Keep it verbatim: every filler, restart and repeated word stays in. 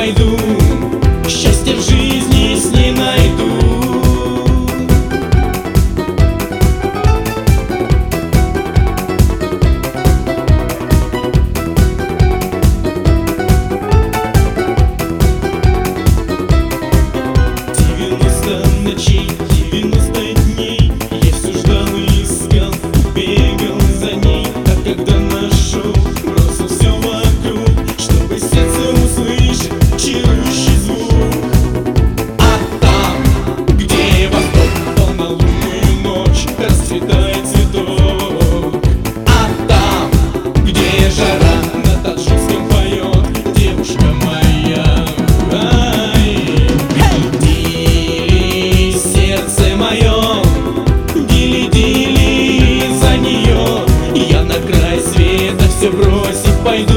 пойду, счастье в жизни с ней найду. девяносто ночей, девяносто дней я все ждал и искал, бегал за ней. А когда нашел, бросил все вокруг, чтобы сердце услышать чарующий звук. А там, где восток, полнолунную ночь, расцветает цветок. А там, где жара, на таджикском поет девушка моя. Сердце мое, дили-дили за нее, я на край света все бросить пойду.